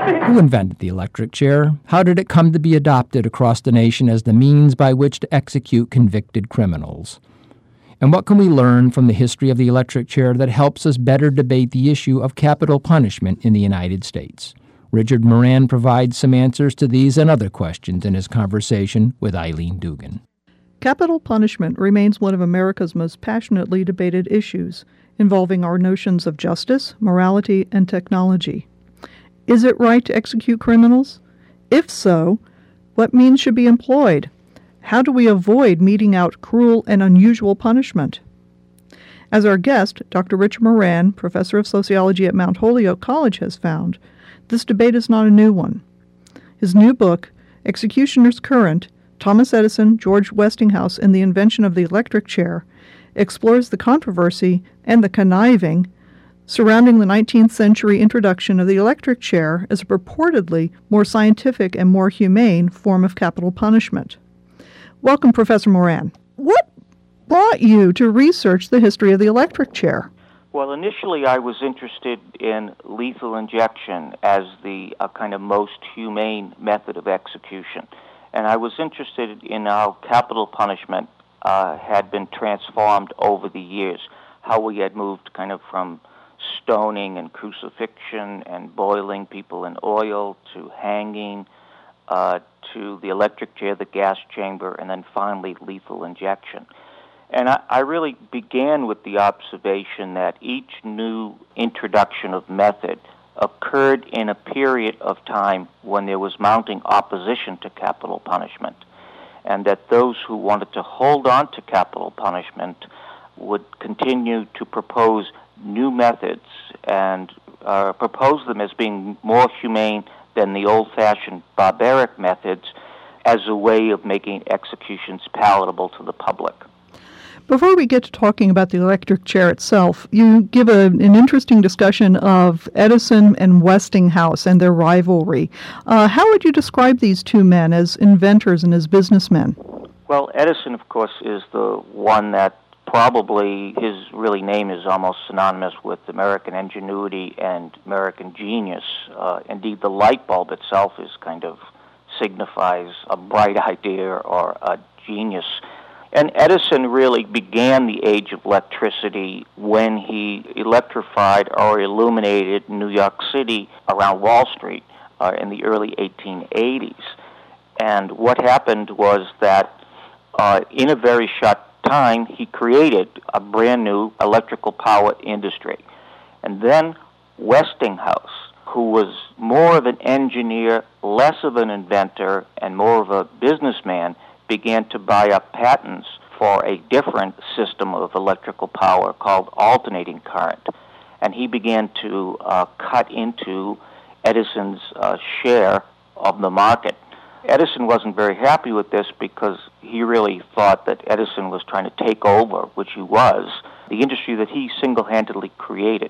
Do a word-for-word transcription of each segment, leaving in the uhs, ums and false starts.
Who invented the electric chair? How did it come to be adopted across the nation as the means by which to execute convicted criminals? And what can we learn from the history of the electric chair that helps us better debate the issue of capital punishment in the United States? Richard Moran provides some answers to these and other questions in his conversation with Eileen Dugan. Capital punishment remains one of America's most passionately debated issues, involving our notions of justice, morality, and technology. Is it right to execute criminals? If so, what means should be employed? How do we avoid meting out cruel and unusual punishment? As our guest, Doctor Richard Moran, professor of sociology at Mount Holyoke College, has found, this debate is not a new one. His new book, Executioner's Current, Thomas Edison, George Westinghouse, and the Invention of the Electric Chair, explores the controversy and the conniving surrounding the nineteenth century introduction of the electric chair as a purportedly more scientific and more humane form of capital punishment. Welcome, Professor Moran. What brought you to research the history of the electric chair? Well, initially I was interested in lethal injection as the uh, kind of most humane method of execution. And I was interested in how capital punishment uh, had been transformed over the years, how we had moved kind of from stoning and crucifixion and boiling people in oil to hanging uh, to the electric chair, the gas chamber, and then finally lethal injection. And I, I really began with the observation that each new introduction of method occurred in a period of time when there was mounting opposition to capital punishment, and that those who wanted to hold on to capital punishment would continue to propose new methods and uh, propose them as being more humane than the old-fashioned barbaric methods as a way of making executions palatable to the public. Before we get to talking about the electric chair itself, you give a, an interesting discussion of Edison and Westinghouse and their rivalry. Uh, how would you describe these two men as inventors and as businessmen? Well, Edison, of course, is the one that probably his really name is almost synonymous with American ingenuity and American genius. Uh, indeed, the light bulb itself is kind of signifies a bright idea or a genius. And Edison really began the age of electricity when he electrified or illuminated New York City around Wall Street uh, in the early eighteen eighties. And what happened was that uh, in a very short time, he created a brand new electrical power industry. And then Westinghouse, who was more of an engineer, less of an inventor, and more of a businessman, began to buy up patents for a different system of electrical power called alternating current. And he began to uh, cut into Edison's uh, share of the market. Edison wasn't very happy with this because he really thought that Edison was trying to take over, which he was, the industry that he single-handedly created.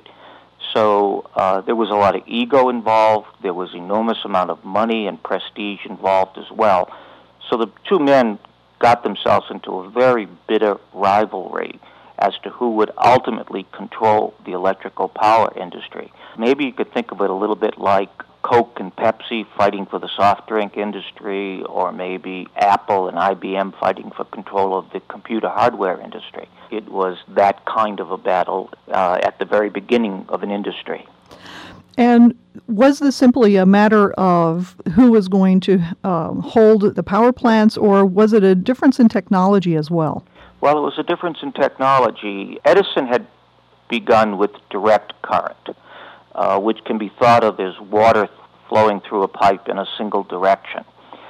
So uh, there was a lot of ego involved. There was enormous amount of money and prestige involved as well. So the two men got themselves into a very bitter rivalry as to who would ultimately control the electrical power industry. Maybe you could think of it a little bit like Coke and Pepsi fighting for the soft drink industry, or maybe Apple and I B M fighting for control of the computer hardware industry. It was that kind of a battle uh, at the very beginning of an industry. And was this simply a matter of who was going to um, hold the power plants, or was it a difference in technology as well? Well, it was a difference in technology. Edison had begun with direct current, uh, which can be thought of as water flowing through a pipe in a single direction.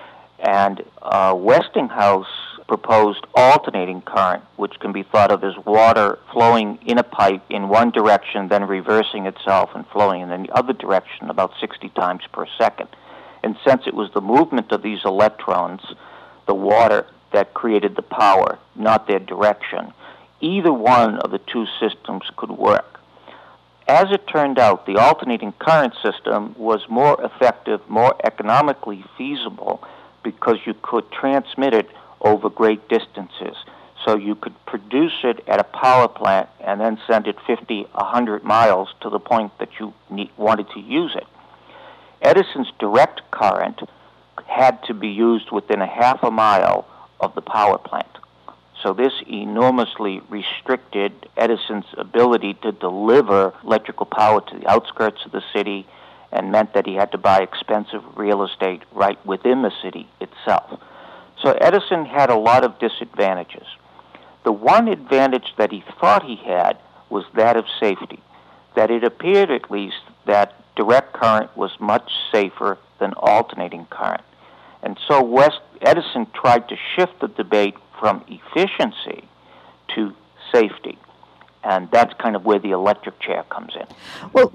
And uh, Westinghouse proposed alternating current, which can be thought of as water flowing in a pipe in one direction, then reversing itself and flowing in the other direction about sixty times per second. And since it was the movement of these electrons, the water, that created the power, not their direction, either one of the two systems could work. As it turned out, the alternating current system was more effective, more economically feasible, because you could transmit it over great distances. So you could produce it at a power plant and then send it fifty, one hundred miles to the point that you need, wanted to use it. Edison's direct current had to be used within a half a mile of the power plant. So this enormously restricted Edison's ability to deliver electrical power to the outskirts of the city, and meant that he had to buy expensive real estate right within the city itself. So Edison had a lot of disadvantages. The one advantage that he thought he had was that of safety, that it appeared at least that direct current was much safer than alternating current. And so West Edison tried to shift the debate from efficiency to safety. And that's kind of where the electric chair comes in. Well,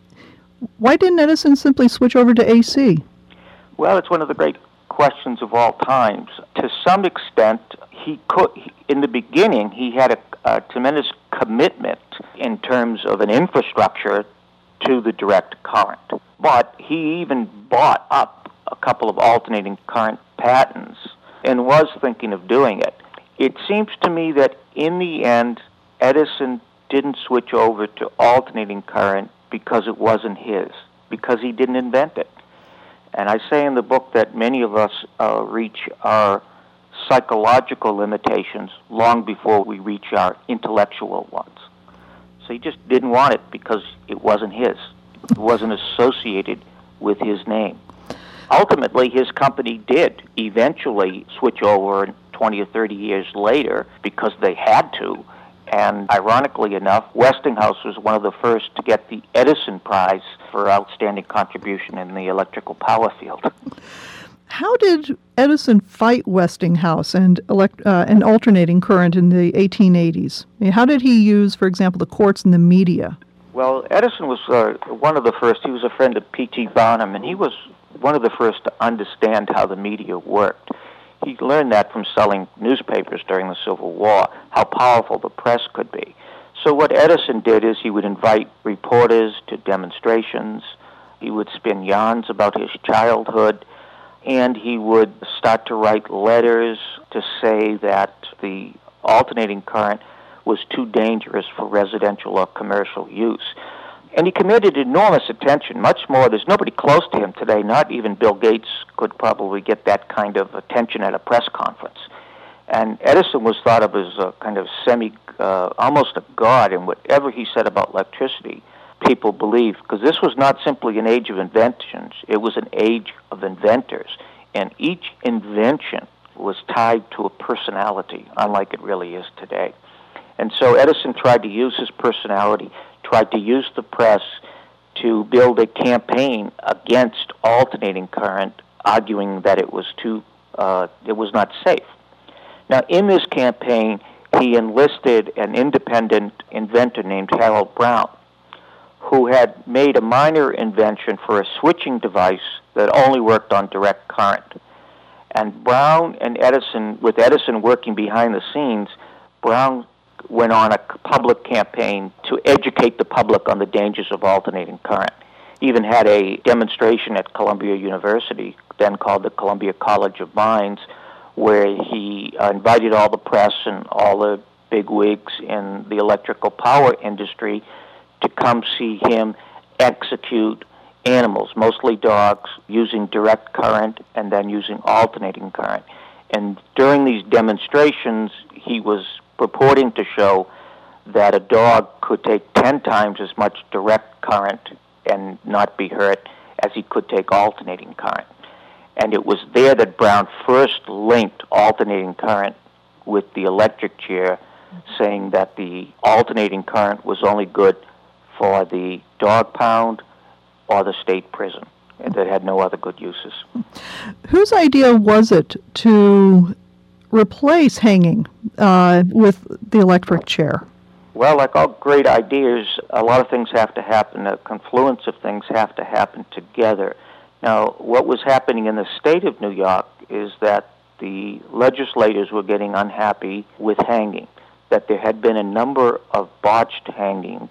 why didn't Edison simply switch over to A C? Well, it's one of the great questions of all times. To some extent, he could, in the beginning, he had a, a tremendous commitment in terms of an infrastructure to the direct current. But he even bought up a couple of alternating current patents and was thinking of doing it. It seems to me that in the end, Edison didn't switch over to alternating current because it wasn't his, because he didn't invent it. And I say in the book that many of us uh, reach our psychological limitations long before we reach our intellectual ones. So he just didn't want it because it wasn't his. It wasn't associated with his name. Ultimately, his company did eventually switch over twenty or thirty years later because they had to. And ironically enough, Westinghouse was one of the first to get the Edison Prize for outstanding contribution in the electrical power field. How did Edison fight Westinghouse and elect, uh, and alternating current in the eighteen eighties? I mean, how did he use, for example, the courts and the media? Well, Edison was uh, one of the first. He was a friend of P T Barnum, and he was one of the first to understand how the media worked. He learned that from selling newspapers during the Civil War, how powerful the press could be. So what Edison did is he would invite reporters to demonstrations, he would spin yarns about his childhood, and he would start to write letters to say that the alternating current was too dangerous for residential or commercial use. And he committed enormous attention, much more. There's nobody close to him today. Not even Bill Gates could probably get that kind of attention at a press conference. And Edison was thought of as a kind of semi, uh, almost a god, and whatever he said about electricity, people believed, because this was not simply an age of inventions. It was an age of inventors. And each invention was tied to a personality, unlike it really is today. And so Edison tried to use his personality, tried to use the press to build a campaign against alternating current, arguing that it was too, uh, it was not safe. Now, in this campaign, he enlisted an independent inventor named Harold Brown, who had made a minor invention for a switching device that only worked on direct current. And Brown and Edison, with Edison working behind the scenes, Brown went on a public campaign to educate the public on the dangers of alternating current. He even had a demonstration at Columbia University, then called the Columbia College of Mines, where he uh, invited all the press and all the bigwigs in the electrical power industry to come see him execute animals, mostly dogs, using direct current and then using alternating current. And during these demonstrations, he was purporting to show that a dog could take ten times as much direct current and not be hurt as he could take alternating current. And it was there that Brown first linked alternating current with the electric chair, saying that the alternating current was only good for the dog pound or the state prison, and that had no other good uses. Whose idea was it to replace hanging uh, with the electric chair? Well, like all great ideas, a lot of things have to happen. A confluence of things have to happen together. Now, what was happening in the state of New York is that the legislators were getting unhappy with hanging, that there had been a number of botched hangings,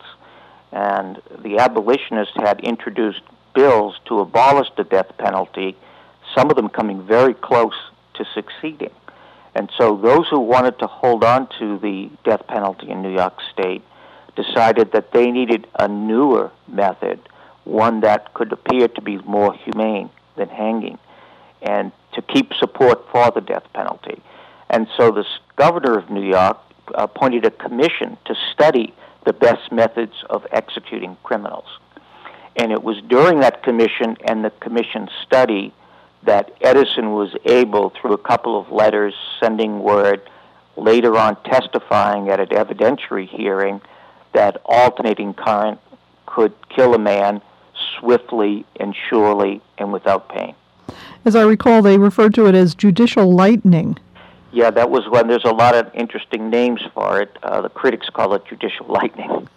and the abolitionists had introduced bills to abolish the death penalty, some of them coming very close to succeeding. And so those who wanted to hold on to the death penalty in New York State decided that they needed a newer method, one that could appear to be more humane than hanging, and to keep support for the death penalty. And so the governor of New York appointed a commission to study the best methods of executing criminals. And it was during that commission and the commission study that Edison was able, through a couple of letters, sending word, later on testifying at an evidentiary hearing, that alternating current could kill a man swiftly and surely and without pain. As I recall, they referred to it as judicial lightning. Yeah, that was when there's a lot of interesting names for it. Uh, the critics call it judicial lightning.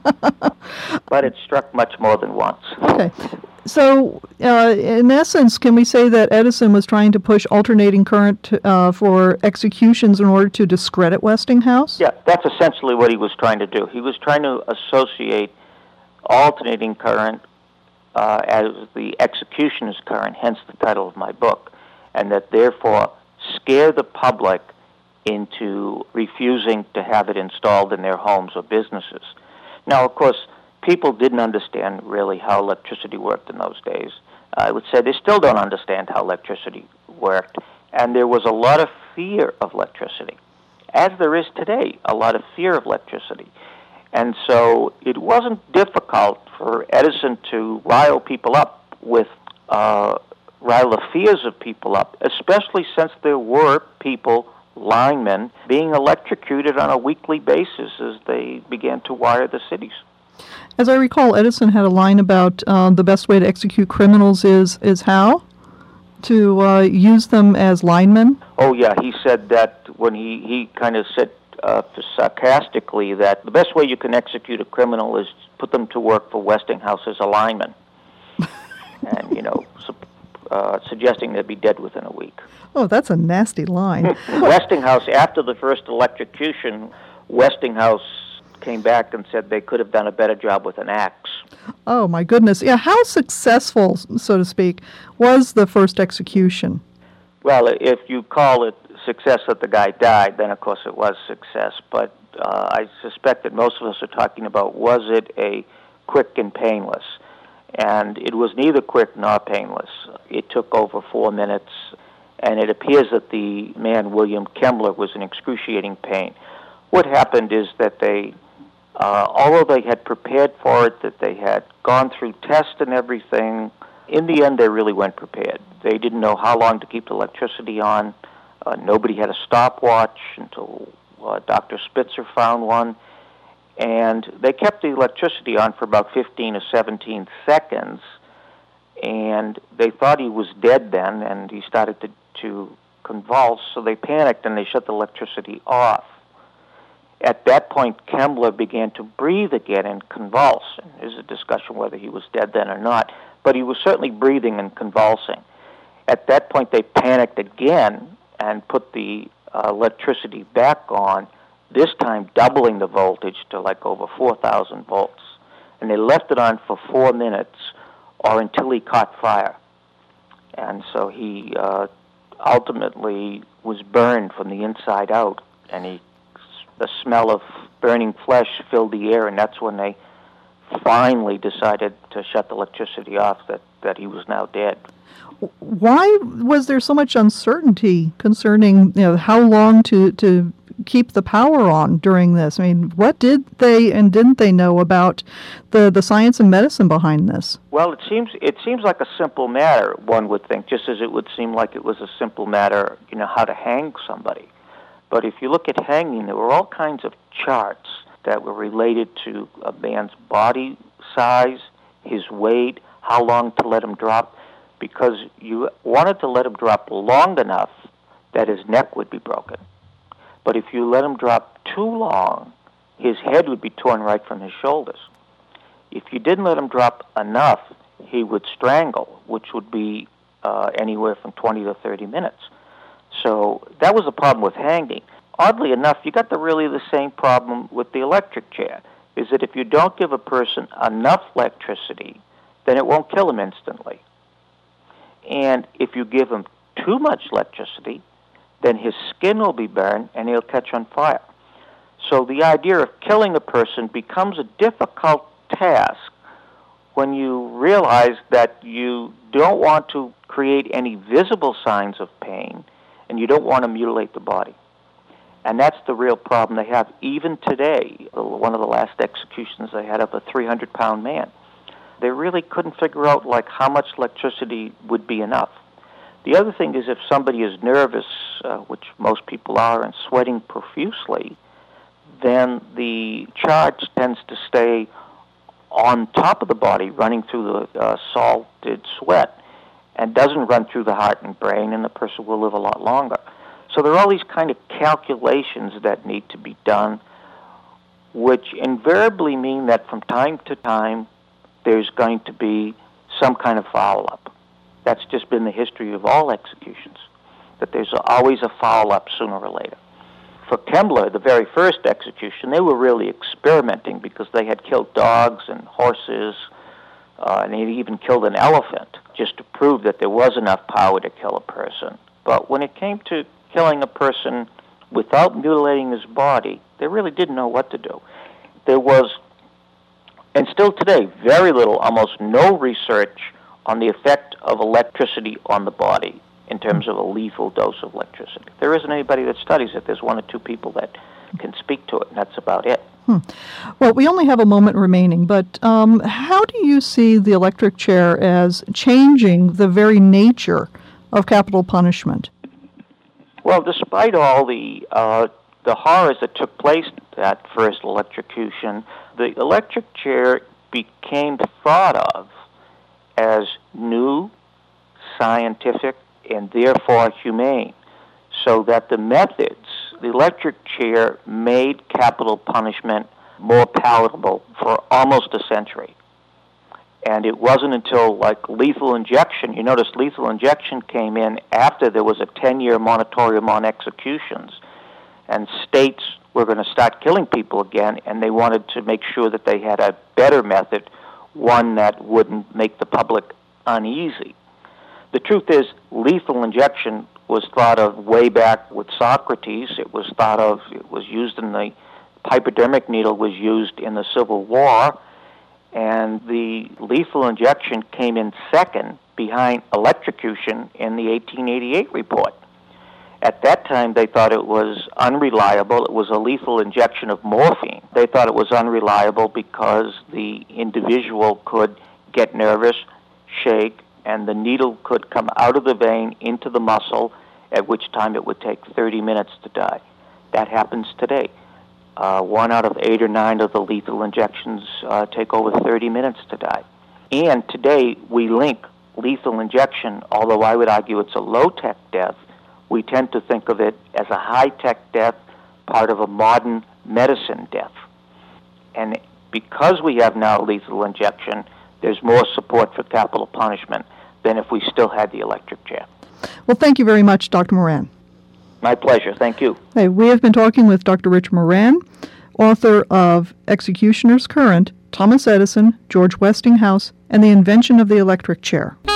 But it struck much more than once. Okay. So, uh, in essence, can we say that Edison was trying to push alternating current uh, for executions in order to discredit Westinghouse? Yeah, that's essentially what he was trying to do. He was trying to associate alternating current uh, as the executioner's current, hence the title of my book, and that therefore scare the public into refusing to have it installed in their homes or businesses. Now, of course, people didn't understand really how electricity worked in those days. I would say they still don't understand how electricity worked, and there was a lot of fear of electricity, as there is today, a lot of fear of electricity. And so it wasn't difficult for Edison to rile people up with uh, rile the fears of people up, especially since there were people, linemen, being electrocuted on a weekly basis as they began to wire the cities. As I recall, Edison had a line about uh, the best way to execute criminals is is how? To uh, use them as linemen? Oh, yeah. He said that when he, he kind of said uh, sarcastically that the best way you can execute a criminal is put them to work for Westinghouse as a lineman. And, you know, su- uh, suggesting they'd be dead within a week. Oh, that's a nasty line. Westinghouse, after the first electrocution, Westinghouse came back and said they could have done a better job with an axe. Oh, my goodness. Yeah, how successful, so to speak, was the first execution? Well, if you call it success that the guy died, then of course it was success. But uh, I suspect that most of us are talking about, was it a quick and painless? And it was neither quick nor painless. It took over four minutes, and it appears that the man, William Kemmler, was in excruciating pain. What happened is that they, uh, although they had prepared for it, that they had gone through tests and everything, in the end they really weren't prepared. They didn't know how long to keep the electricity on. Uh, nobody had a stopwatch until uh, Doctor Spitzer found one. And they kept the electricity on for about fifteen or seventeen seconds, and they thought he was dead then, and he started to, to convulse, so they panicked and they shut the electricity off. At that point, Kemmler began to breathe again and convulse. And there's a discussion whether he was dead then or not, but he was certainly breathing and convulsing. At that point, they panicked again and put the uh, electricity back on, this time doubling the voltage to like over four thousand volts. And they left it on for four minutes or until he caught fire. And so he uh, ultimately was burned from the inside out, and he, the smell of burning flesh filled the air, and that's when they finally decided to shut the electricity off, that, that he was now dead. Why was there so much uncertainty concerning, you know, how long to, to keep the power on during this? I mean, what did they and didn't they know about the, the science and medicine behind this? Well, it seems it seems like a simple matter, one would think, just as it would seem like it was a simple matter, you know, how to hang somebody. But if you look at hanging, there were all kinds of charts that were related to a man's body size, his weight, how long to let him drop, because you wanted to let him drop long enough that his neck would be broken. But if you let him drop too long, his head would be torn right from his shoulders. If you didn't let him drop enough, he would strangle, which would be uh, anywhere from twenty to thirty minutes. So that was the problem with hanging. Oddly enough, you got the really the same problem with the electric chair, is that if you don't give a person enough electricity, then it won't kill him instantly. And if you give him too much electricity, then his skin will be burned and he'll catch on fire. So the idea of killing a person becomes a difficult task when you realize that you don't want to create any visible signs of pain and you don't want to mutilate the body. And that's the real problem they have. Even today, one of the last executions they had of a three hundred pound man, they really couldn't figure out like how much electricity would be enough. The other thing is if somebody is nervous, uh, which most people are, and sweating profusely, then the charge tends to stay on top of the body, running through the uh, salted sweat, and doesn't run through the heart and brain, and the person will live a lot longer. So there are all these kind of calculations that need to be done, which invariably mean that from time to time there's going to be some kind of follow-up. That's just been the history of all executions, that there's always a follow-up sooner or later. For Kembler, the very first execution, they were really experimenting because they had killed dogs and horses, uh, and they even killed an elephant just to prove that there was enough power to kill a person. But when it came to killing a person without mutilating his body, they really didn't know what to do. There was, and still today, very little, almost no research on the effect of electricity on the body in terms of a lethal dose of electricity. There isn't anybody that studies it. There's one or two people that can speak to it, and that's about it. Hmm. Well, we only have a moment remaining, but um, how do you see the electric chair as changing the very nature of capital punishment? Well, despite all the uh, the horrors that took place at first electrocution, the electric chair became thought of as new, scientific, and therefore humane, so that the methods, the electric chair made capital punishment more palatable for almost a century. And it wasn't until, like, lethal injection, you notice lethal injection came in after there was a ten-year moratorium on executions, and states were going to start killing people again, and they wanted to make sure that they had a better method, one that wouldn't make the public uneasy. The truth is, lethal injection was thought of way back with Socrates. It was thought of, it was used in the, hypodermic needle was used in the Civil War, and the lethal injection came in second behind electrocution in the eighteen eighty-eight report. At that time, they thought it was unreliable. It was a lethal injection of morphine. They thought it was unreliable because the individual could get nervous, shake, and the needle could come out of the vein into the muscle, at which time it would take thirty minutes to die. That happens today. Uh, one out of eight or nine of the lethal injections uh, take over thirty minutes to die. And today, we link lethal injection, although I would argue it's a low-tech death, we tend to think of it as a high-tech death, part of a modern medicine death. And because we have now lethal injection, there's more support for capital punishment than if we still had the electric chair. Well, thank you very much, Doctor Moran. My pleasure. Thank you. Hey, we have been talking with Doctor Rich Moran, author of Executioner's Current, Thomas Edison, George Westinghouse, and the Invention of the Electric Chair.